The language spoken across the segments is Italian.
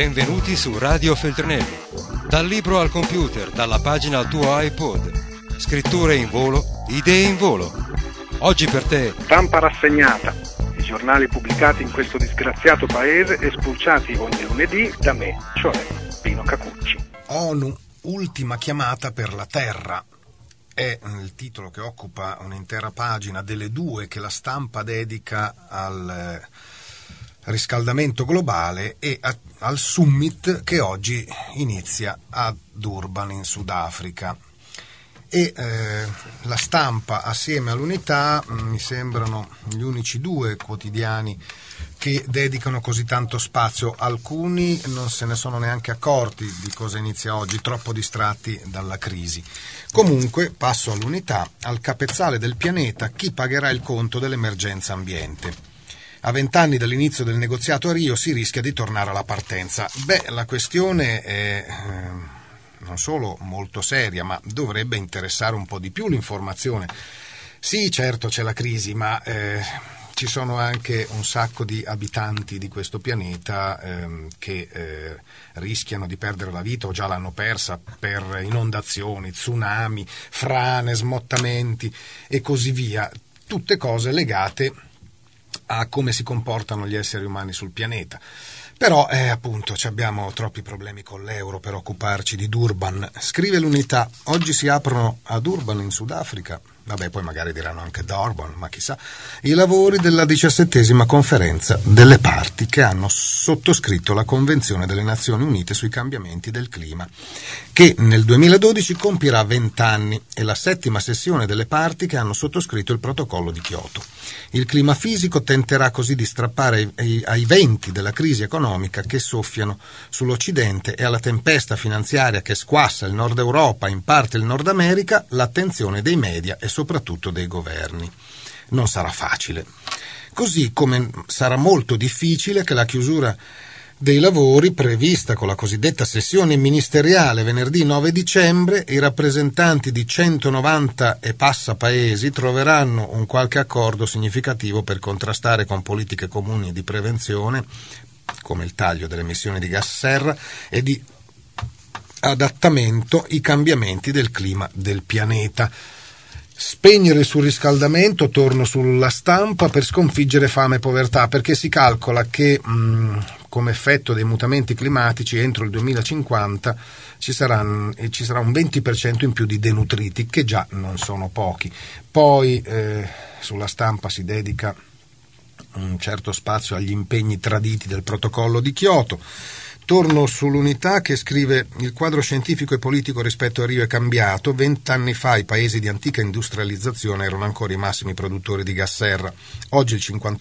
Benvenuti su Radio Feltrinelli. Dal libro al computer, dalla pagina al tuo iPod. Scritture in volo, idee in volo. Oggi per te. Stampa rassegnata. I giornali pubblicati in questo disgraziato paese e spulciati ogni lunedì da me, cioè Pino Cacucci. ONU, ultima chiamata per la Terra. È il titolo che occupa un'intera pagina delle due che la stampa dedica al riscaldamento globale e al summit che oggi inizia a Durban in Sudafrica. E la stampa assieme all'Unità mi sembrano gli unici due quotidiani che dedicano così tanto spazio. Alcuni non se ne sono neanche accorti di cosa inizia oggi, troppo distratti dalla crisi. Comunque passo all'Unità, al capezzale del pianeta, chi pagherà il conto dell'emergenza ambiente. A 20 anni dall'inizio del negoziato a Rio si rischia di tornare alla partenza. La questione è non solo molto seria, ma dovrebbe interessare un po' di più l'informazione. Sì, certo c'è la crisi, ma ci sono anche un sacco di abitanti di questo pianeta che rischiano di perdere la vita o già l'hanno persa per inondazioni, tsunami, frane, smottamenti e così via. Tutte cose legate a come si comportano gli esseri umani sul pianeta. Però, appunto, abbiamo troppi problemi con l'euro per occuparci di Durban. Scrive l'Unità, oggi si aprono a Durban in Sudafrica, poi magari diranno anche Durban, ma chissà, i lavori della 17ª conferenza delle parti che hanno sottoscritto la Convenzione delle Nazioni Unite sui cambiamenti del clima, che nel 2012 compirà 20 anni, e la 7ª sessione delle parti che hanno sottoscritto il protocollo di Kyoto. Il clima fisico tenterà così di strappare ai venti della crisi economica che soffiano sull'Occidente e alla tempesta finanziaria che squassa il Nord Europa e in parte il Nord America l'attenzione dei media e soprattutto dei governi. Non sarà facile. Così come sarà molto difficile che la chiusura dei lavori prevista con la cosiddetta sessione ministeriale venerdì 9 dicembre, i rappresentanti di 190 e passa paesi troveranno un qualche accordo significativo per contrastare con politiche comuni di prevenzione, come il taglio delle emissioni di gas serra e di adattamento ai cambiamenti del clima del pianeta. Spegnere il surriscaldamento, torno sulla stampa, per sconfiggere fame e povertà, perché si calcola che come effetto dei mutamenti climatici entro il 2050 ci sarà un 20% in più di denutriti, che già non sono pochi. Poi sulla stampa si dedica un certo spazio agli impegni traditi del protocollo di Kyoto. Torno sull'Unità che scrive: il quadro scientifico e politico rispetto a Rio è cambiato. 20 anni fa i paesi di antica industrializzazione erano ancora i massimi produttori di gas serra. Oggi il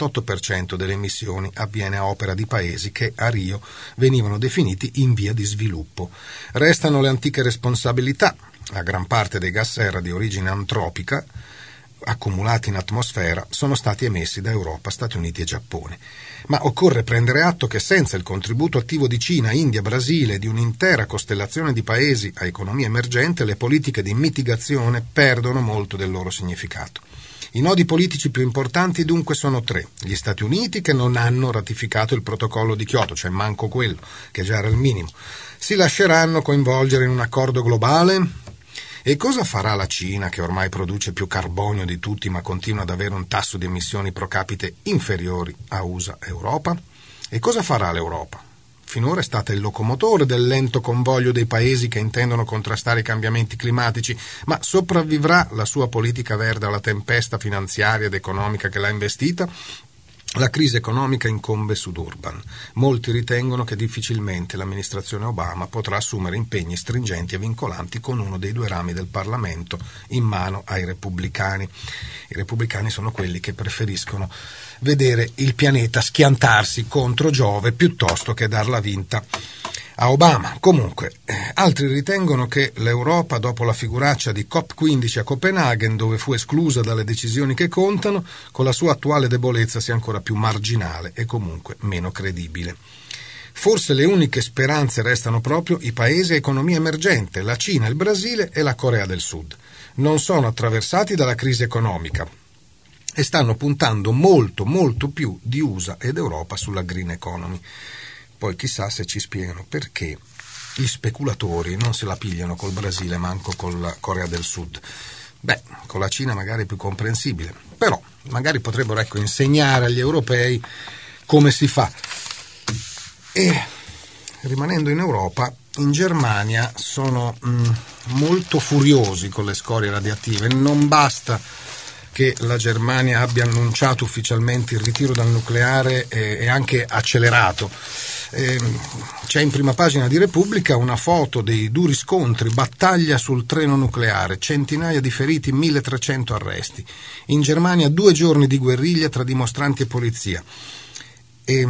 58% delle emissioni avviene a opera di paesi che a Rio venivano definiti in via di sviluppo. Restano le antiche responsabilità. La gran parte dei gas serra di origine antropica accumulati in atmosfera sono stati emessi da Europa, Stati Uniti e Giappone. Ma occorre prendere atto che senza il contributo attivo di Cina, India, Brasile e di un'intera costellazione di paesi a economia emergente, le politiche di mitigazione perdono molto del loro significato. I nodi politici più importanti dunque sono 3. Gli Stati Uniti, che non hanno ratificato il protocollo di Kyoto, cioè manco quello, che già era il minimo. Si lasceranno coinvolgere in un accordo globale? E cosa farà la Cina, che ormai produce più carbonio di tutti ma continua ad avere un tasso di emissioni pro capite inferiori a USA e Europa? E cosa farà l'Europa? Finora è stata il locomotore del lento convoglio dei paesi che intendono contrastare i cambiamenti climatici, ma sopravvivrà la sua politica verde alla tempesta finanziaria ed economica che l'ha investita? La crisi economica incombe su Durban. Molti ritengono che difficilmente l'amministrazione Obama potrà assumere impegni stringenti e vincolanti con uno dei due rami del Parlamento in mano ai repubblicani. I repubblicani sono quelli che preferiscono vedere il pianeta schiantarsi contro Giove piuttosto che darla vinta a Obama. Comunque, altri ritengono che l'Europa, dopo la figuraccia di COP15 a Copenaghen, dove fu esclusa dalle decisioni che contano, con la sua attuale debolezza sia ancora più marginale e comunque meno credibile. Forse le uniche speranze restano proprio i paesi a economia emergente, la Cina, il Brasile e la Corea del Sud. Non sono attraversati dalla crisi economica e stanno puntando molto più di USA ed Europa sulla green economy. Poi chissà se ci spiegano perché gli speculatori non se la pigliano col Brasile, manco con la Corea del Sud. Beh, con la Cina magari è più comprensibile, però magari potrebbero insegnare agli europei come si fa. E rimanendo in Europa, in Germania sono molto furiosi con le scorie radioattive. Non basta che la Germania abbia annunciato ufficialmente il ritiro dal nucleare e anche accelerato. C'è in prima pagina di Repubblica una foto dei duri scontri, battaglia sul treno nucleare, centinaia di feriti, 1300 arresti. In Germania 2 giorni di guerriglia tra dimostranti e polizia. E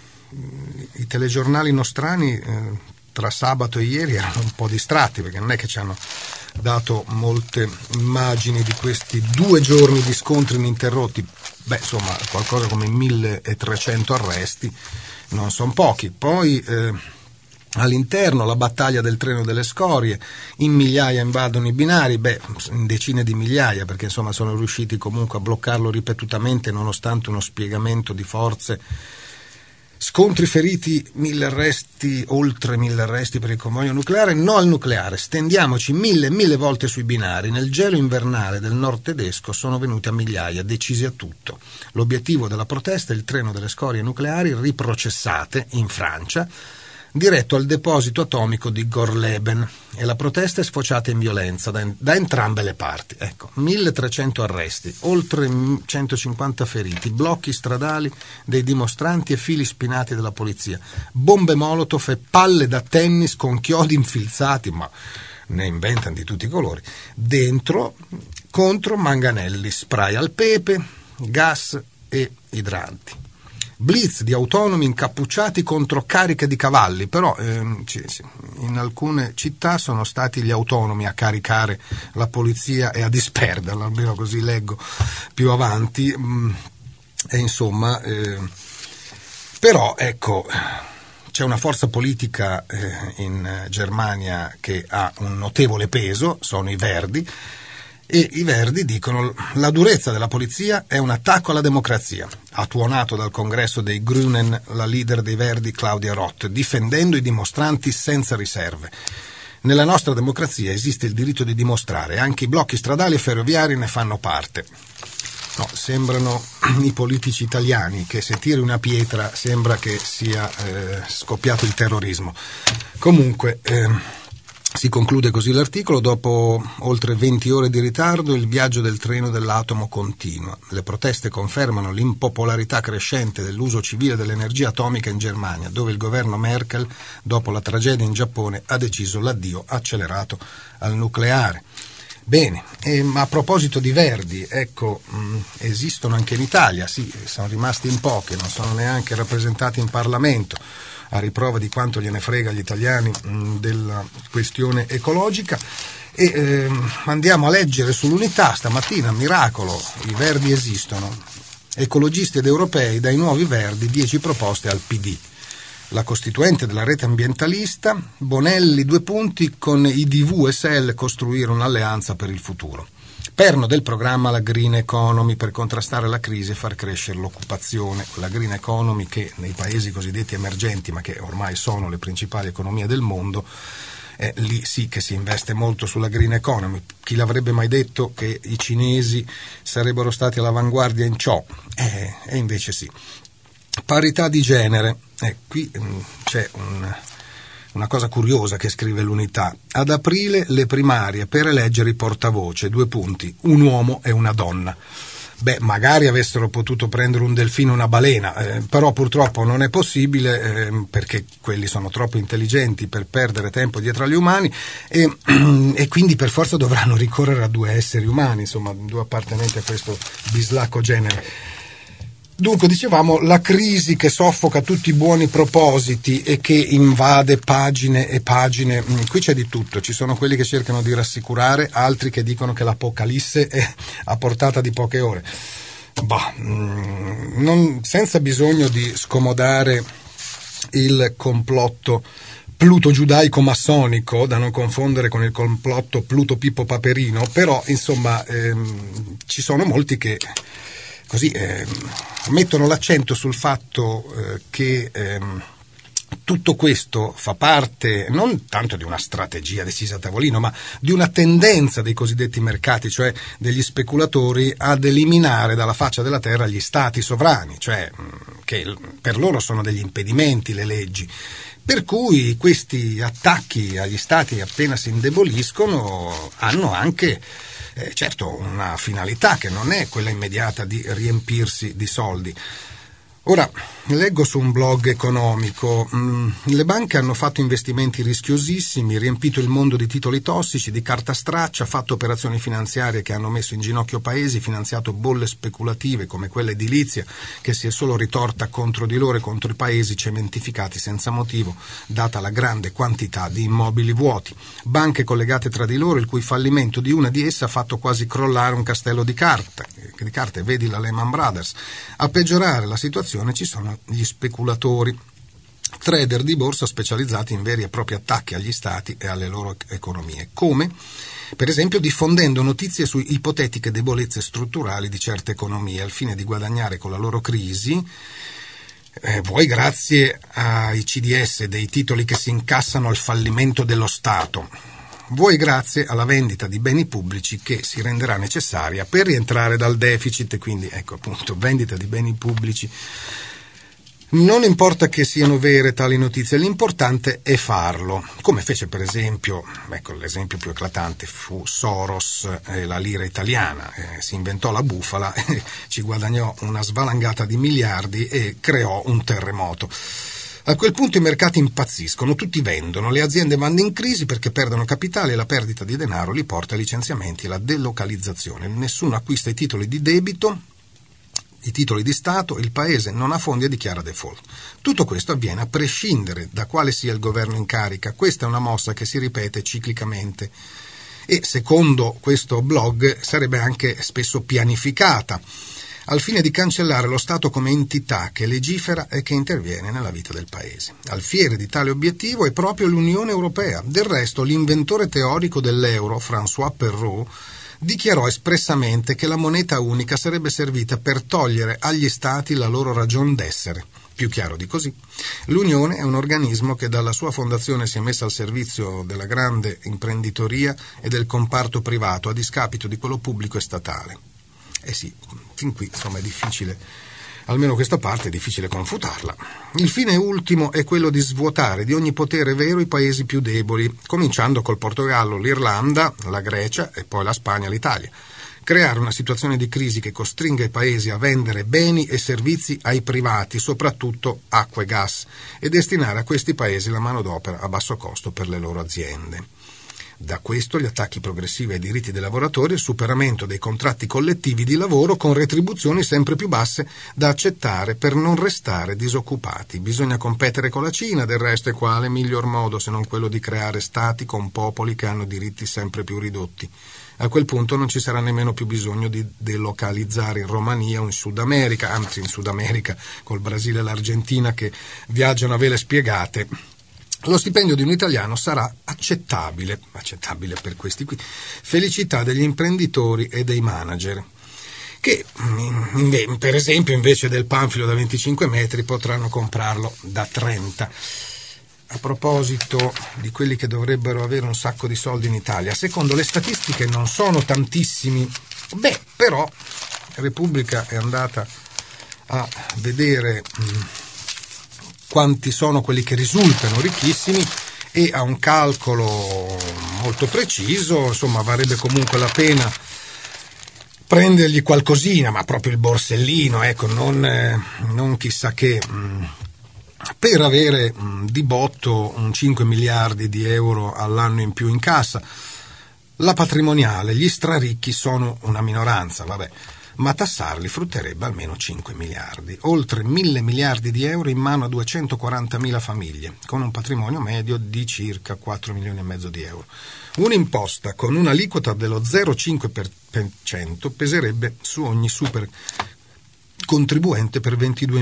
i telegiornali nostrani tra sabato e ieri erano un po' distratti, perché non è che ci hanno dato molte immagini di questi 2 giorni di scontri ininterrotti. Beh, insomma, qualcosa come 1300 arresti non sono pochi. Poi all'interno la battaglia del treno delle scorie, in migliaia invadono i binari, in decine di migliaia, perché insomma sono riusciti comunque a bloccarlo ripetutamente nonostante uno spiegamento di forze. Scontri, feriti, 1000 arresti, oltre 1000 arresti per il convoglio nucleare. No al nucleare, stendiamoci 1000 volte sui binari. Nel gelo invernale del nord tedesco sono venuti a migliaia, decisi a tutto. L'obiettivo della protesta è il treno delle scorie nucleari riprocessate in Francia, diretto al deposito atomico di Gorleben, e la protesta è sfociata in violenza da entrambe le parti. 1300 arresti, oltre 150 feriti, blocchi stradali dei dimostranti e fili spinati della polizia, bombe molotov e palle da tennis con chiodi infilzati, ma ne inventano di tutti i colori, dentro, contro manganelli, spray al pepe, gas e idranti. Blitz di autonomi incappucciati contro cariche di cavalli, però in alcune città sono stati gli autonomi a caricare la polizia e a disperderla, almeno così leggo più avanti. E insomma, però ecco, c'è una forza politica in Germania che ha un notevole peso, sono i Verdi. E i Verdi dicono: la durezza della polizia è un attacco alla democrazia. Ha tuonato dal congresso dei Grünen la leader dei Verdi Claudia Roth, difendendo i dimostranti senza riserve. Nella nostra democrazia esiste il diritto di dimostrare, anche i blocchi stradali e ferroviari ne fanno parte. No, sembrano i politici italiani che se tiri una pietra sembra che sia scoppiato il terrorismo. Comunque si conclude così l'articolo: dopo oltre 20 ore di ritardo il viaggio del treno dell'atomo continua. Le proteste confermano l'impopolarità crescente dell'uso civile dell'energia atomica in Germania, dove il governo Merkel, dopo la tragedia in Giappone, ha deciso l'addio accelerato al nucleare. Bene, ma a proposito di Verdi, ecco, esistono anche in Italia, sì, sono rimasti in pochi, non sono neanche rappresentati in Parlamento, a riprova di quanto gliene frega agli italiani della questione ecologica. E andiamo a leggere sull'Unità stamattina, miracolo, i Verdi esistono, ecologisti ed europei, dai nuovi Verdi 10 proposte al PD. La costituente della rete ambientalista, Bonelli 2 punti, con IDV e SEL costruire un'alleanza per il futuro. Perno del programma la Green Economy per contrastare la crisi e far crescere l'occupazione. La Green Economy che nei paesi cosiddetti emergenti, ma che ormai sono le principali economie del mondo, lì sì che si investe molto sulla Green Economy. Chi l'avrebbe mai detto che i cinesi sarebbero stati all'avanguardia in ciò? E invece sì. Parità di genere. Qui c'è una cosa curiosa che scrive l'Unità. Ad aprile le primarie per eleggere i portavoce, 2 punti, un uomo e una donna. Magari avessero potuto prendere un delfino e una balena, però purtroppo non è possibile perché quelli sono troppo intelligenti per perdere tempo dietro agli umani e quindi per forza dovranno ricorrere a 2 esseri umani, insomma 2 appartenenti a questo bislacco genere. Dunque, dicevamo, la crisi che soffoca tutti i buoni propositi e che invade pagine e pagine. Qui c'è di tutto, ci sono quelli che cercano di rassicurare, altri che dicono che l'apocalisse è a portata di poche ore. Senza bisogno di scomodare il complotto pluto-giudaico-massonico, da non confondere con il complotto Pluto-Pippo-Paperino, però insomma ci sono molti che così mettono l'accento sul fatto che tutto questo fa parte non tanto di una strategia decisa a tavolino, ma di una tendenza dei cosiddetti mercati, cioè degli speculatori, ad eliminare dalla faccia della terra gli stati sovrani, cioè che per loro sono degli impedimenti le leggi. Per cui questi attacchi agli stati appena si indeboliscono hanno anche certo una finalità che non è quella immediata di riempirsi di soldi. Ora, leggo su un blog economico, le banche hanno fatto investimenti rischiosissimi, riempito il mondo di titoli tossici, di carta straccia, fatto operazioni finanziarie che hanno messo in ginocchio paesi, finanziato bolle speculative come quella edilizia che si è solo ritorta contro di loro e contro i paesi cementificati senza motivo, data la grande quantità di immobili vuoti. Banche collegate tra di loro, il cui fallimento di una di esse ha fatto quasi crollare un castello di carte, vedi la Lehman Brothers. A peggiorare la situazione ci sono gli speculatori, trader di borsa specializzati in veri e propri attacchi agli stati e alle loro economie, come per esempio diffondendo notizie su ipotetiche debolezze strutturali di certe economie al fine di guadagnare con la loro crisi, vuoi grazie ai CDS dei titoli che si incassano al fallimento dello Stato, vuoi grazie alla vendita di beni pubblici che si renderà necessaria per rientrare dal deficit. Quindi ecco appunto, vendita di beni pubblici. Non importa che siano vere tali notizie, l'importante è farlo, come fece per esempio, ecco l'esempio più eclatante fu Soros e la lira italiana, si inventò la bufala, ci guadagnò una svalangata di miliardi e creò un terremoto. A quel punto i mercati impazziscono, tutti vendono, le aziende vanno in crisi perché perdono capitale e la perdita di denaro li porta ai licenziamenti e alla delocalizzazione. Nessuno acquista i titoli di debito, i titoli di Stato, il paese non ha fondi e dichiara default. Tutto questo avviene a prescindere da quale sia il governo in carica. Questa è una mossa che si ripete ciclicamente e, secondo questo blog, sarebbe anche spesso pianificata, al fine di cancellare lo Stato come entità che legifera e che interviene nella vita del Paese. Alfiere di tale obiettivo è proprio l'Unione Europea. Del resto, l'inventore teorico dell'euro, François Perrault, dichiarò espressamente che la moneta unica sarebbe servita per togliere agli Stati la loro ragion d'essere. Più chiaro di così. L'Unione è un organismo che dalla sua fondazione si è messa al servizio della grande imprenditoria e del comparto privato a discapito di quello pubblico e statale. Sì, fin qui insomma è difficile, almeno questa parte è difficile confutarla. Il fine ultimo è quello di svuotare di ogni potere vero i paesi più deboli, cominciando col Portogallo, l'Irlanda, la Grecia e poi la Spagna, l'Italia. Creare una situazione di crisi che costringa i paesi a vendere beni e servizi ai privati, soprattutto acqua e gas, e destinare a questi paesi la manodopera a basso costo per le loro aziende. Da questo gli attacchi progressivi ai diritti dei lavoratori e il superamento dei contratti collettivi di lavoro con retribuzioni sempre più basse da accettare per non restare disoccupati. Bisogna competere con la Cina, del resto, e quale miglior modo se non quello di creare stati con popoli che hanno diritti sempre più ridotti. A quel punto non ci sarà nemmeno più bisogno di delocalizzare in Romania o in Sud America, anzi in Sud America col Brasile e l'Argentina che viaggiano a vele spiegate. Lo stipendio di un italiano sarà accettabile per questi qui. Felicità degli imprenditori e dei manager, che per esempio invece del panfilo da 25 metri potranno comprarlo da 30. A proposito di quelli che dovrebbero avere un sacco di soldi in Italia, secondo le statistiche non sono tantissimi, però Repubblica è andata a vedere quanti sono quelli che risultano ricchissimi e a un calcolo molto preciso, insomma varrebbe comunque la pena prendergli qualcosina, ma proprio il borsellino, ecco, non chissà che, per avere di botto 5 miliardi di euro all'anno in più in cassa. La patrimoniale, gli straricchi sono una minoranza, ma tassarli frutterebbe almeno 5 miliardi, oltre 1.000 miliardi di euro in mano a 240.000 famiglie, con un patrimonio medio di circa 4 milioni e mezzo di euro. Un'imposta con un'aliquota dello 0,5% peserebbe su ogni super contribuente per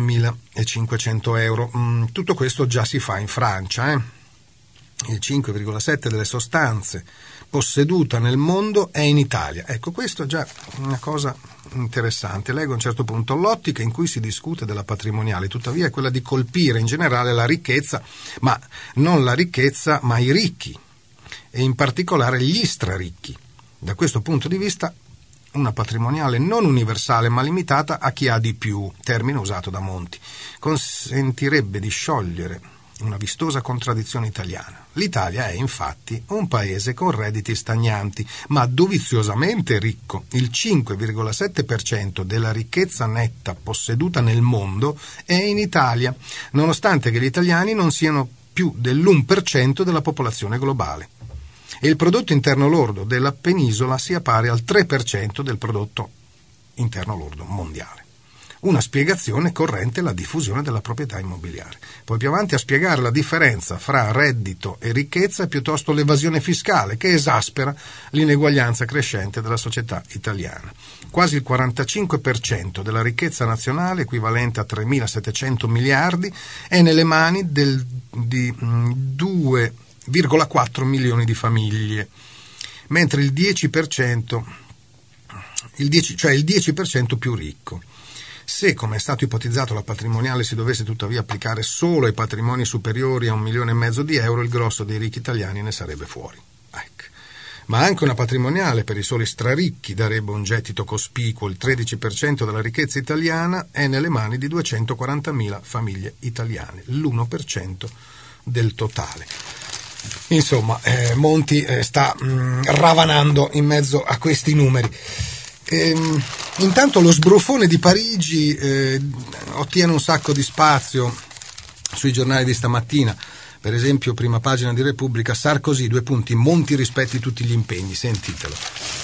22.500 euro. Tutto questo già si fa in Francia, Il 5,7% delle sostanze posseduta nel mondo è in Italia. Ecco, questo è già una cosa interessante. Leggo a un certo punto: l'ottica in cui si discute della patrimoniale, tuttavia, è quella di colpire in generale la ricchezza, ma non la ricchezza, ma i ricchi, e in particolare gli straricchi. Da questo punto di vista, una patrimoniale non universale ma limitata a chi ha di più, termine usato da Monti, consentirebbe di sciogliere una vistosa contraddizione italiana. L'Italia è infatti un paese con redditi stagnanti, ma doviziosamente ricco. Il 5,7% della ricchezza netta posseduta nel mondo è in Italia, nonostante che gli italiani non siano più dell'1% della popolazione globale. E il prodotto interno lordo della penisola sia pari al 3% del prodotto interno lordo mondiale. Una spiegazione corrente è la diffusione della proprietà immobiliare. Poi più avanti a spiegare la differenza fra reddito e ricchezza è piuttosto l'evasione fiscale, che esaspera l'ineguaglianza crescente della società italiana. Quasi il 45% della ricchezza nazionale, equivalente a 3.700 miliardi, è nelle mani di 2,4 milioni di famiglie, mentre il 10%, cioè il 10% più ricco. Se, come è stato ipotizzato, la patrimoniale si dovesse tuttavia applicare solo ai patrimoni superiori a 1,5 milioni di euro, il grosso dei ricchi italiani ne sarebbe fuori. Ecco. Ma anche una patrimoniale per i soli straricchi darebbe un gettito cospicuo. Il 13% della ricchezza italiana è nelle mani di 240.000 famiglie italiane, l'1% del totale. Insomma, Monti sta ravanando in mezzo a questi numeri. Intanto lo sbruffone di Parigi ottiene un sacco di spazio sui giornali di stamattina. Per esempio, prima pagina di Repubblica: Sarkozy, Monti rispetti tutti gli impegni. Sentitelo.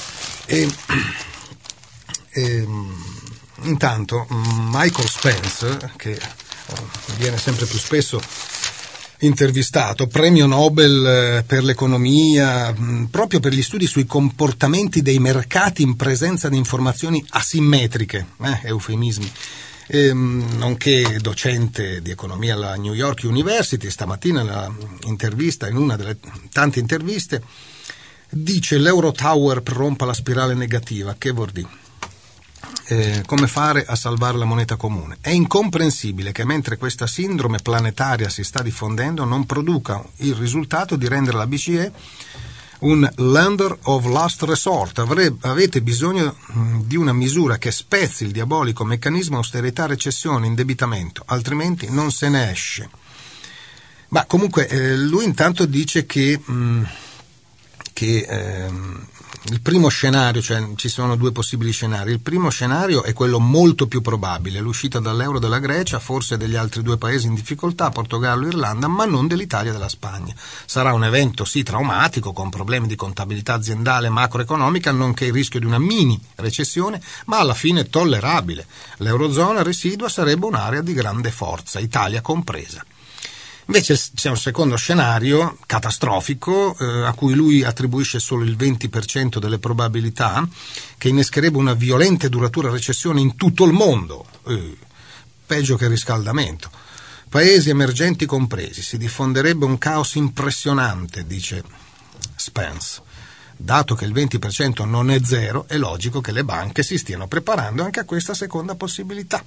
Intanto Michael Spence, che viene sempre più spesso intervistato, premio Nobel per l'economia, proprio per gli studi sui comportamenti dei mercati in presenza di informazioni asimmetriche, eufemismi, nonché docente di economia alla New York University. Stamattina in una delle tante interviste dice: l'Eurotower rompa la spirale negativa. Che vuol dire? Come fare a salvare la moneta comune? È incomprensibile che mentre questa sindrome planetaria si sta diffondendo non produca il risultato di rendere la BCE un lender of last resort. Avete bisogno di una misura che spezzi il diabolico meccanismo austerità, recessione, indebitamento, altrimenti non se ne esce. Ma comunque lui intanto dice che il primo scenario, cioè ci sono due possibili scenari. Il primo scenario è quello molto più probabile: l'uscita dall'euro della Grecia, forse degli altri due paesi in difficoltà, Portogallo e Irlanda, ma non dell'Italia e della Spagna. Sarà un evento sì traumatico, con problemi di contabilità aziendale e macroeconomica, nonché il rischio di una mini recessione, ma alla fine tollerabile. L'eurozona residua sarebbe un'area di grande forza, Italia compresa. Invece c'è un secondo scenario catastrofico, a cui lui attribuisce solo il 20% delle probabilità, che innescherebbe una violenta e duratura recessione in tutto il mondo, peggio che il riscaldamento, paesi emergenti compresi. Si diffonderebbe un caos impressionante, dice Spence. Dato che il 20% non è zero, è logico che le banche si stiano preparando anche a questa seconda possibilità.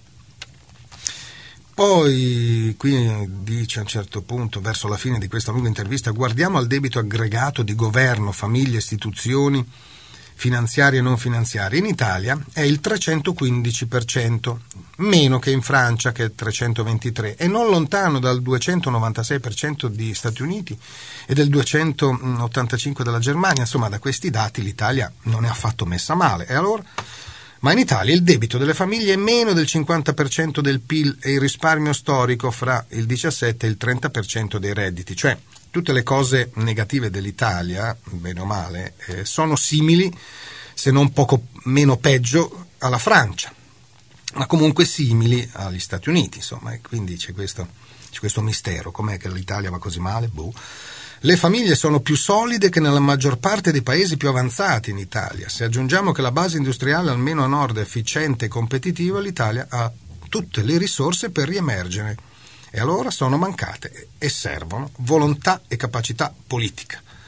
Poi qui dice a un certo punto, verso la fine di questa lunga intervista: guardiamo al debito aggregato di governo, famiglie, istituzioni finanziarie e non finanziarie. In Italia è il 315%, meno che in Francia, che è il 323%, e non lontano dal 296% di Stati Uniti e del 285% della Germania. Insomma, da questi dati l'Italia non è affatto messa male. E allora? Ma in Italia il debito delle famiglie è meno del 50% del PIL e il risparmio storico fra il 17 e il 30% dei redditi. Cioè, tutte le cose negative dell'Italia, bene o male, sono simili, se non poco meno peggio, alla Francia, ma comunque simili agli Stati Uniti, insomma, e quindi c'è questo mistero. Com'è che l'Italia va così male? Boh. Le famiglie sono più solide che nella maggior parte dei paesi più avanzati in Italia. Se aggiungiamo che la base industriale, almeno a nord, è efficiente e competitiva, l'Italia ha tutte le risorse per riemergere. E allora sono mancate e servono volontà e capacità politica.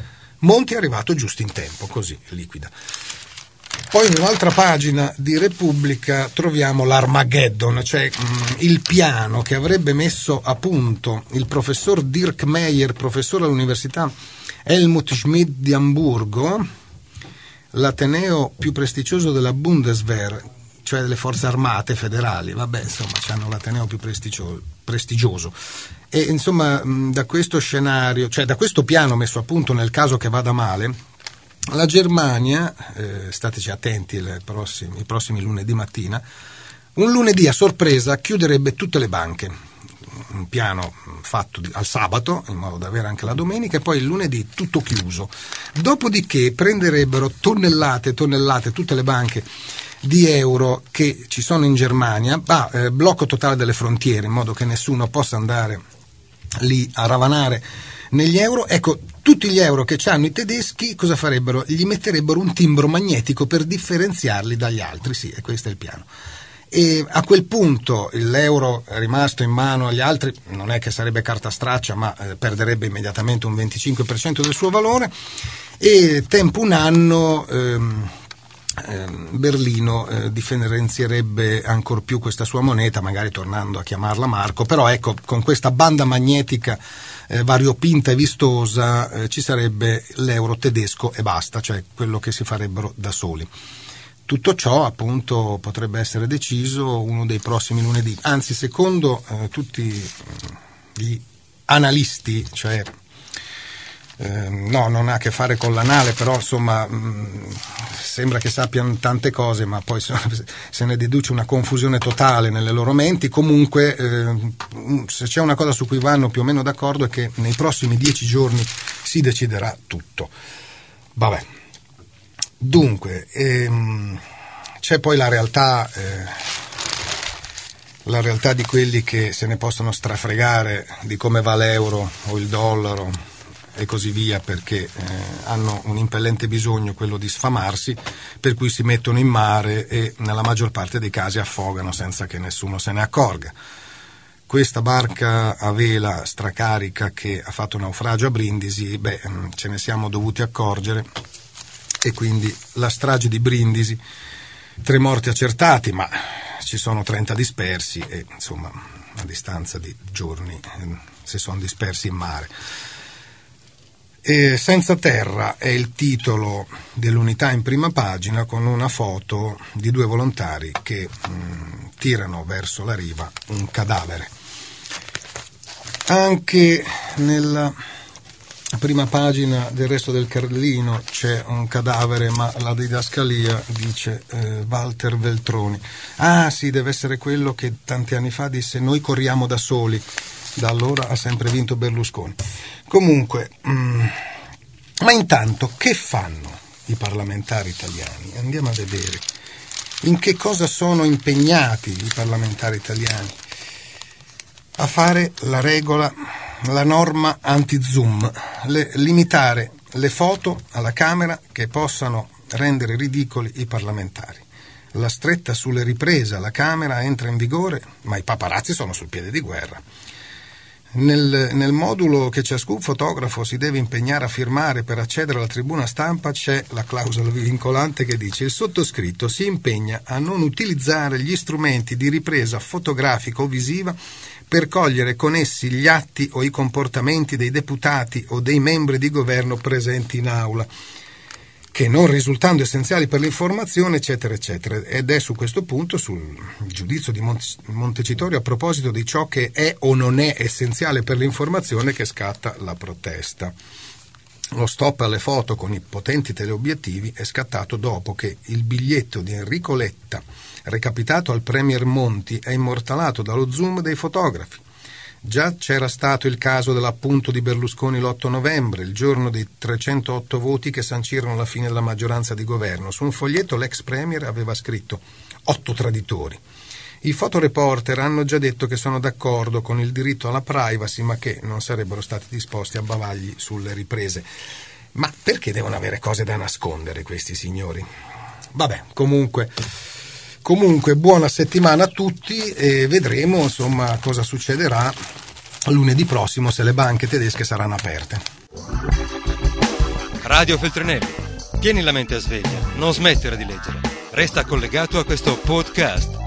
Monti è arrivato giusto in tempo, così, liquida. Poi in un'altra pagina di Repubblica troviamo l'Armageddon, cioè il piano che avrebbe messo a punto il professor Dirk Meyer, professore all'Università Helmut Schmidt di Amburgo, l'ateneo più prestigioso della Bundeswehr, cioè delle forze armate federali. Vabbè, insomma, hanno l'ateneo più prestigioso. E insomma, da questo scenario, cioè da questo piano messo a punto nel caso che vada male, la Germania, stateci attenti i prossimi lunedì mattina, un lunedì a sorpresa chiuderebbe tutte le banche, un piano fatto al sabato in modo da avere anche la domenica, e poi il lunedì tutto chiuso. Dopodiché prenderebbero tonnellate e tonnellate tutte le banche di euro che ci sono in Germania, blocco totale delle frontiere in modo che nessuno possa andare lì a ravanare negli euro. Ecco, tutti gli euro che hanno i tedeschi cosa farebbero? Gli metterebbero un timbro magnetico per differenziarli dagli altri, sì, e questo è il piano. E a quel punto l'euro rimasto in mano agli altri non è che sarebbe carta straccia, ma perderebbe immediatamente un 25% del suo valore, e tempo un anno Berlino differenzierebbe ancor più questa sua moneta, magari tornando a chiamarla marco, però ecco, con questa banda magnetica variopinta e vistosa ci sarebbe l'euro tedesco e basta, cioè quello che si farebbero da soli. Tutto ciò appunto potrebbe essere deciso uno dei prossimi lunedì, anzi secondo tutti gli analisti, cioè no, non ha a che fare con l'anale, però insomma sembra che sappiano tante cose, ma poi se ne deduce una confusione totale nelle loro menti. Comunque se c'è una cosa su cui vanno più o meno d'accordo è che nei prossimi 10 giorni si deciderà tutto. Vabbè, dunque c'è poi la realtà di quelli che se ne possono strafregare di come va l'euro o il dollaro e così via, perché hanno un impellente bisogno, quello di sfamarsi, per cui si mettono in mare e nella maggior parte dei casi affogano senza che nessuno se ne accorga. Questa barca a vela stracarica che ha fatto naufragio a Brindisi, ce ne siamo dovuti accorgere, e quindi la strage di Brindisi, 3 morti accertati, ma ci sono 30 dispersi e insomma a distanza di giorni si sono dispersi in mare. E Senza terra è il titolo dell'unità in prima pagina, con una foto di 2 volontari che tirano verso la riva un cadavere. Anche nella prima pagina del Resto del Carlino c'è un cadavere, ma la didascalia dice Walter Veltroni. Ah sì, deve essere quello che tanti anni fa disse: noi corriamo da soli. Da allora ha sempre vinto Berlusconi. Comunque, ma intanto che fanno i parlamentari italiani? Andiamo a vedere in che cosa sono impegnati i parlamentari italiani. A fare la regola, la norma anti-zoom, limitare le foto alla Camera che possano rendere ridicoli i parlamentari. La stretta sulle riprese alla Camera entra in vigore, ma i paparazzi sono sul piede di guerra. Nel modulo che ciascun fotografo si deve impegnare a firmare per accedere alla tribuna stampa c'è la clausola vincolante che dice: il sottoscritto si impegna a non utilizzare gli strumenti di ripresa fotografica o visiva per cogliere con essi gli atti o i comportamenti dei deputati o dei membri di governo presenti in aula, che non risultando essenziali per l'informazione, eccetera, eccetera. Ed è su questo punto, sul giudizio di Montecitorio a proposito di ciò che è o non è essenziale per l'informazione, che scatta la protesta. Lo stop alle foto con i potenti teleobiettivi è scattato dopo che il biglietto di Enrico Letta, recapitato al Premier Monti, è immortalato dallo zoom dei fotografi. Già c'era stato il caso dell'appunto di Berlusconi l'8 novembre, il giorno dei 308 voti che sancirono la fine della maggioranza di governo. Su un foglietto l'ex premier aveva scritto 8 traditori. I fotoreporter hanno già detto che sono d'accordo con il diritto alla privacy, ma che non sarebbero stati disposti a bavagli sulle riprese. Ma perché devono avere cose da nascondere questi signori? Vabbè, comunque buona settimana a tutti e vedremo insomma cosa succederà lunedì prossimo, se le banche tedesche saranno aperte. Radio Feltrinelli. Tieni la mente a sveglia, non smettere di leggere. Resta collegato a questo podcast.